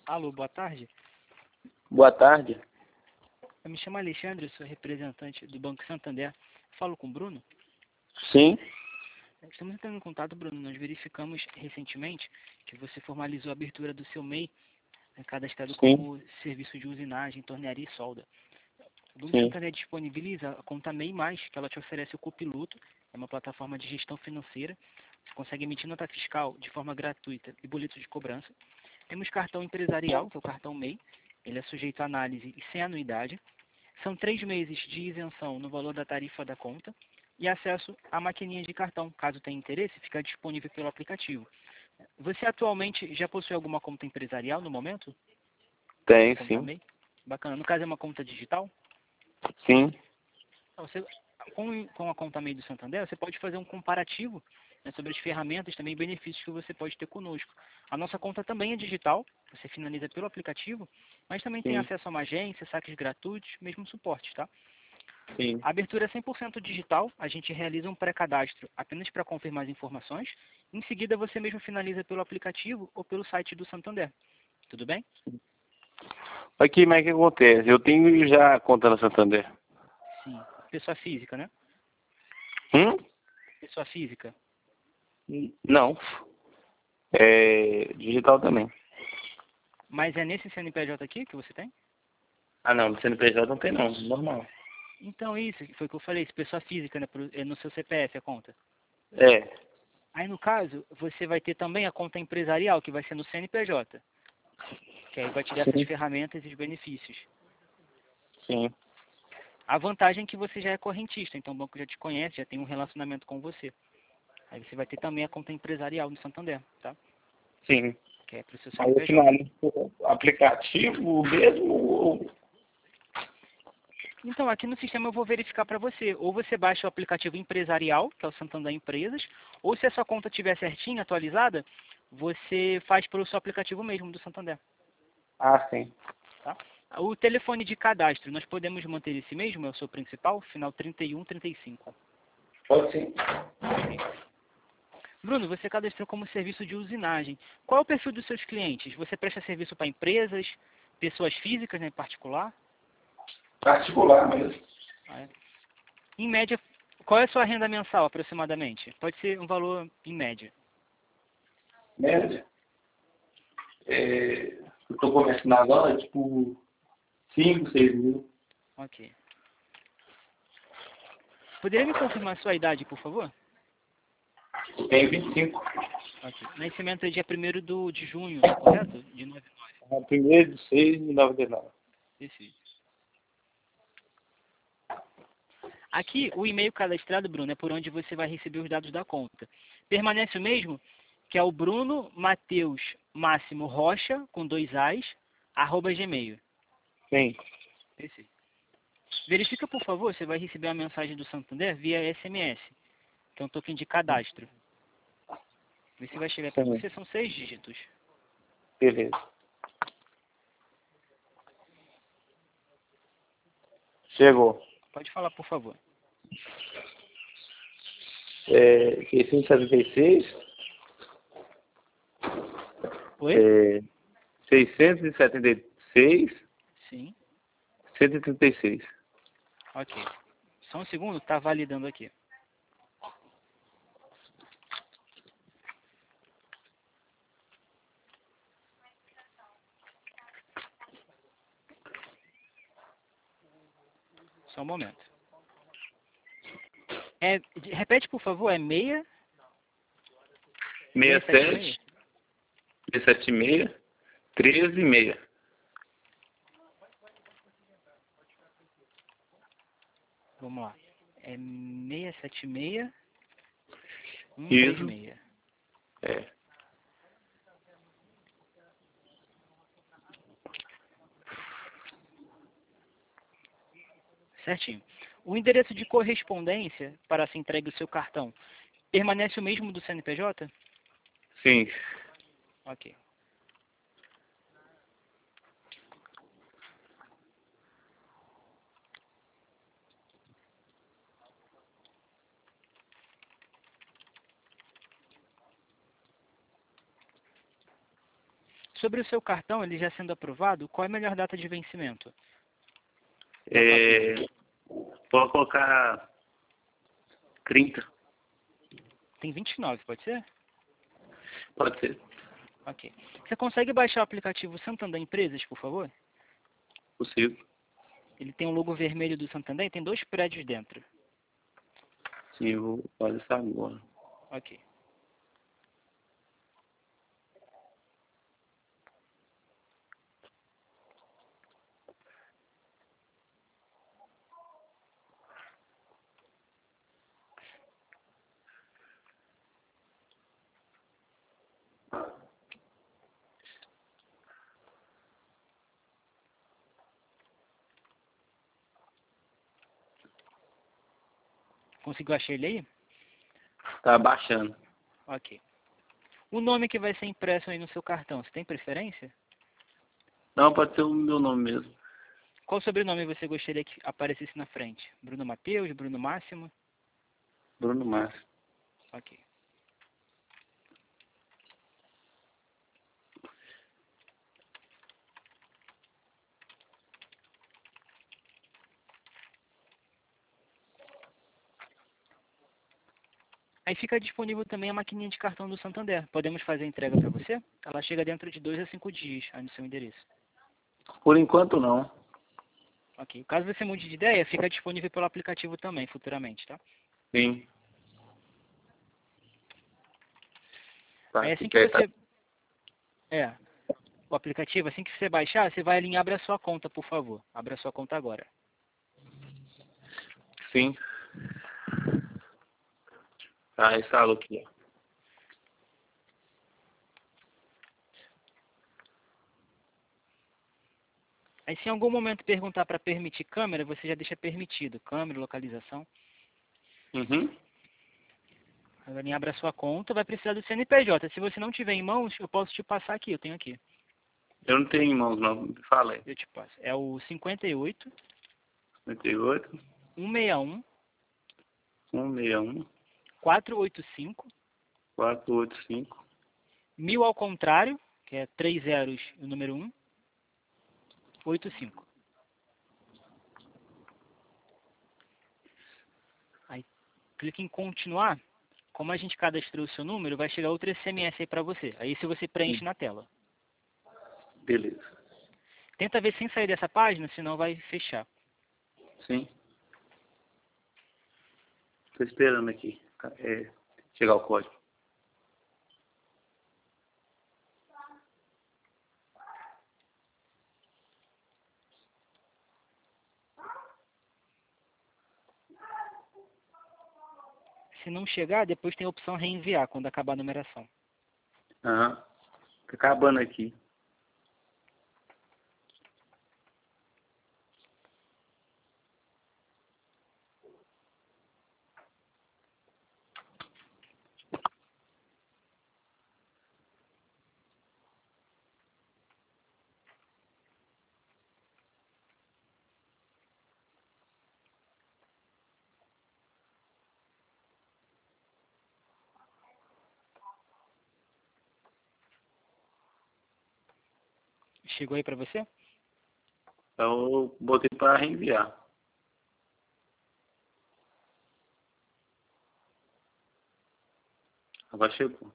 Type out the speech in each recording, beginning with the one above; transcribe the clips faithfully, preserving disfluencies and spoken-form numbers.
Alô, boa tarde. Boa tarde. Eu me chamo Alexandre, sou representante do Banco Santander. Falo com o Bruno? Sim. Estamos entrando em contato, Bruno. Nós verificamos recentemente que você formalizou a abertura do seu M E I, né, cadastrado Sim. como serviço de usinagem, tornearia e solda. O Banco Sim. Santander disponibiliza a conta M E I mais, que ela te oferece o Copiloto, é uma plataforma de gestão financeira. Você consegue emitir nota fiscal de forma gratuita e boleto de cobrança. Temos cartão empresarial, que é o cartão M E I. Ele é sujeito a análise e sem anuidade. São três meses de isenção no valor da tarifa da conta e acesso à maquininha de cartão. Caso tenha interesse, fica disponível pelo aplicativo. Você atualmente já possui alguma conta empresarial no momento? Tem, Conta sim. M E I? Bacana. No caso é uma conta digital? Sim. Então, você, com, com a conta M E I do Santander, você pode fazer um comparativo, né, sobre as ferramentas também e benefícios que você pode ter conosco. A nossa conta também é digital, você finaliza pelo aplicativo, mas também tem Sim. acesso a uma agência, saques gratuitos, mesmo suporte, tá? Sim. A abertura é cem por cento digital, a gente realiza um pré-cadastro apenas para confirmar as informações. Em seguida, você mesmo finaliza pelo aplicativo ou pelo site do Santander. Tudo bem? Aqui, mas o que acontece? Eu tenho já conta na Santander. Sim. Pessoa física, né? Hum? Pessoa física. Não. É digital também. Mas é nesse C N P J aqui que você tem? Ah, não. No C N P J não tem, não. Normal. Então, isso, foi o que eu falei, isso, pessoa física, né, pro- é no seu C P F a conta. É. Aí, no caso, você vai ter também a conta empresarial, que vai ser no C N P J, que aí vai te dar essas Sim. ferramentas e os benefícios. Sim. A vantagem é que você já é correntista, então o banco já te conhece, já tem um relacionamento com você. Aí você vai ter também a conta empresarial no Santander, tá? Sim. Que é para o seu Aí eu C N P J. finalizo o aplicativo mesmo ou... Então, aqui no sistema eu vou verificar para você. Ou você baixa o aplicativo empresarial, que é o Santander Empresas, ou se a sua conta estiver certinha, atualizada, você faz pelo seu aplicativo mesmo do Santander. Ah, sim. Tá? O telefone de cadastro, nós podemos manter esse mesmo? É o seu principal? Final trinta e um, trinta e cinco. Pode sim. Bruno, você cadastrou como serviço de usinagem. Qual é o perfil dos seus clientes? Você presta serviço para empresas, pessoas físicas, né, em particular? Particular mesmo. Ah, é. Em média, qual é a sua renda mensal, aproximadamente? Pode ser um valor em média. Média. É... Eu tô começando agora, tipo, cinco, seis mil. Ok. Poderia me confirmar a sua idade, por favor? Eu tenho vinte e cinco. Ok. Nascimento é dia primeiro do, de junho, correto? De noventa e nove. A primeiro de seis de noventa e nove. Perfeito. Aqui, o e-mail cadastrado, Bruno, é por onde você vai receber os dados da conta. Permanece o mesmo, que é o Bruno Mateus Máximo Rocha, com dois A's, arroba gmail. Sim. Perfeito. Verifica, por favor, você vai receber uma mensagem do Santander via S M S, que é um token de cadastro. Vê se vai chegar para Sim. você, são seis dígitos. Beleza. Chegou. Pode falar, por favor. É, seiscentos e setenta e seis. Oi? É, seiscentos e setenta e seis. Sim. cento e trinta e seis. Ok. Só um segundo, está validando aqui. Só um momento. É, de- repete, por favor, é meia? sessenta e sete. sessenta e seis. treze e seis. Vamos lá. É seiscentos e setenta e seis, cento e trinta Isso. e seis. É. Certinho. O endereço de correspondência para se entregue o seu cartão permanece o mesmo do C N P J? Sim. Ok. Sobre o seu cartão, ele já sendo aprovado, qual é a melhor data de vencimento? É, pode colocar trinta. Tem vinte e nove, pode ser? Pode ser. Ok. Você consegue baixar o aplicativo Santander Empresas, por favor? Possível. Ele tem um logo vermelho do Santander e tem dois prédios dentro. Sim, eu vou fazer isso agora. Ok. Conseguiu achar ele aí? Tá baixando. Ok. O nome que vai ser impresso aí no seu cartão, você tem preferência? Não, pode ser o meu nome mesmo. Qual sobrenome você gostaria que aparecesse na frente? Bruno Mateus, Bruno Máximo? Bruno Márcio. Ok. Aí fica disponível também a maquininha de cartão do Santander. Podemos fazer a entrega para você? Ela chega dentro de dois a cinco dias aí no seu endereço. Por enquanto, não. Ok. Caso você mude de ideia, fica disponível pelo aplicativo também, futuramente, tá? Sim. Tá Aí aqui assim que perto. você... É, o aplicativo, assim que você baixar, você vai ali em Abra a sua conta, por favor. Abra a sua conta agora. Sim. Ah, instalou aqui, ó. Aí se em algum momento perguntar para permitir câmera, você já deixa permitido. Câmera, localização. Uhum. Agora em Abra a sua conta, vai precisar do C N P J. Se você não tiver em mãos, eu posso te passar aqui, eu tenho aqui. Eu não tenho em mãos, não. Me fala aí. Eu te passo. É o cinquenta e oito, cinquenta e oito, cento e sessenta e um, cento e sessenta e um, quatrocentos e oitenta e cinco, quatrocentos e oitenta e cinco, mil ao contrário, que é três zeros e o número um, oitenta e cinco. Aí clique em continuar. Como a gente cadastrou o seu número, vai chegar outro S M S aí para você. Aí se você preenche na tela. beleza. Tenta ver sem sair dessa página, senão vai fechar. Sim. Tô esperando aqui. É, chegar o código. Se não chegar, depois tem a opção reenviar, quando acabar a numeração. Aham. Tá acabando aqui. Chegou aí para você? Então eu botei para reenviar. Agora chegou.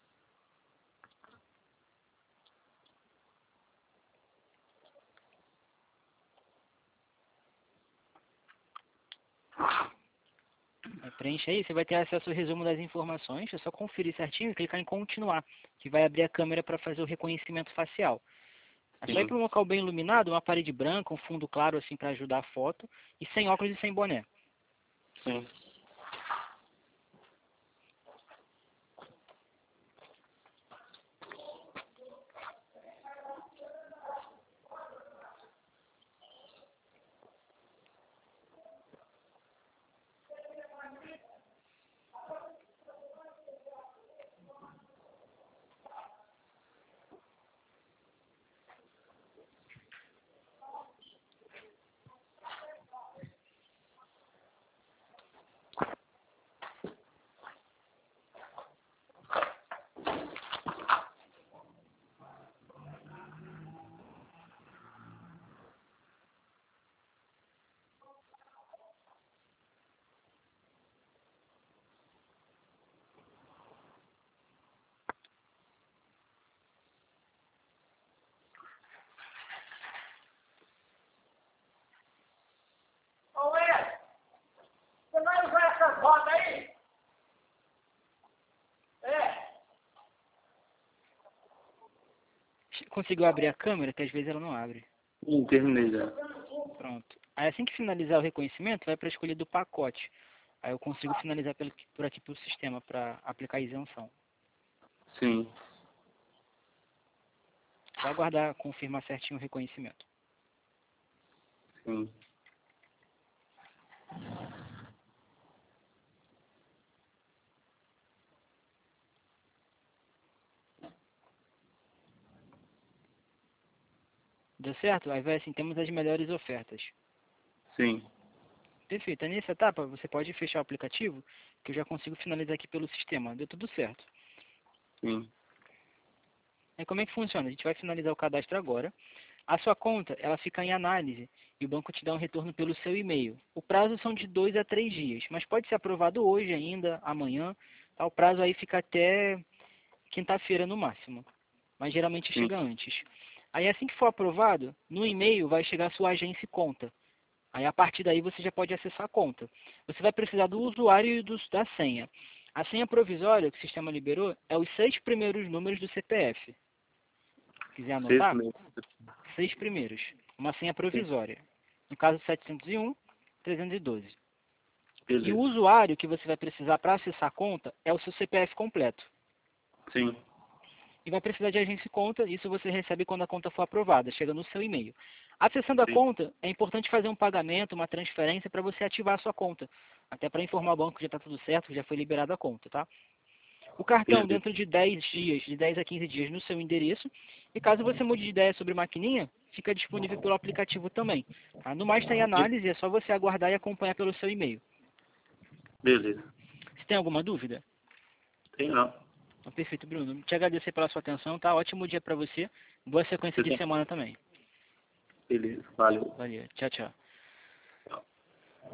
Aí preenche aí, você vai ter acesso ao resumo das informações. É só conferir certinho e clicar em continuar, que vai abrir a câmera para fazer o reconhecimento facial. É só ir Sim. para um local bem iluminado, uma parede branca, um fundo claro assim para ajudar a foto, e sem óculos e sem boné. Sim. Conseguiu abrir a câmera, que às vezes ela não abre. Sim, terminei já. Pronto. Aí assim que finalizar o reconhecimento, vai para a escolha do pacote. Aí eu consigo finalizar pelo, por aqui pelo sistema para aplicar a isenção. Sim. Só aguardar confirmar certinho o reconhecimento. Sim. Deu certo? Aí vai assim, temos as melhores ofertas. Sim. Perfeito. Aí nessa etapa, você pode fechar o aplicativo, que eu já consigo finalizar aqui pelo sistema. Deu tudo certo. Sim. Aí como é que funciona? A gente vai finalizar o cadastro agora. A sua conta, ela fica em análise e o banco te dá um retorno pelo seu e-mail. O prazo são de dois a três dias, mas pode ser aprovado hoje ainda, amanhã. Tá? O prazo aí fica até quinta-feira no máximo, mas geralmente Sim. chega antes. Aí assim que for aprovado, no e-mail vai chegar a sua agência e conta. Aí a partir daí você já pode acessar a conta. Você vai precisar do usuário e do, da senha. A senha provisória que o sistema liberou é os seis primeiros números do C P F. Se quiser Seis anotar, meses. seis primeiros. Uma senha Sim. provisória. No caso, setecentos e um, trezentos e doze. E o Beleza. usuário que você vai precisar para acessar a conta é o seu C P F completo. Sim. E vai precisar de agência e conta, isso você recebe quando a conta for aprovada, chega no seu e-mail. Acessando a Sim. conta, é importante fazer um pagamento, uma transferência para você ativar a sua conta. Até para informar o banco que já está tudo certo, que já foi liberada a conta, tá? O cartão Beleza. dentro de dez dias, de dez a quinze dias no seu endereço. E caso você mude de ideia sobre maquininha, fica disponível pelo aplicativo também. Tá? No mais está em análise, é só você aguardar e acompanhar pelo seu e-mail. Beleza. Se tem alguma dúvida? Tem não. Então, perfeito, Bruno. Te agradecer pela sua atenção, tá? Ótimo dia para você. Boa sequência Você de tem. semana também. Beleza. Valeu. Valeu. Tchau, tchau.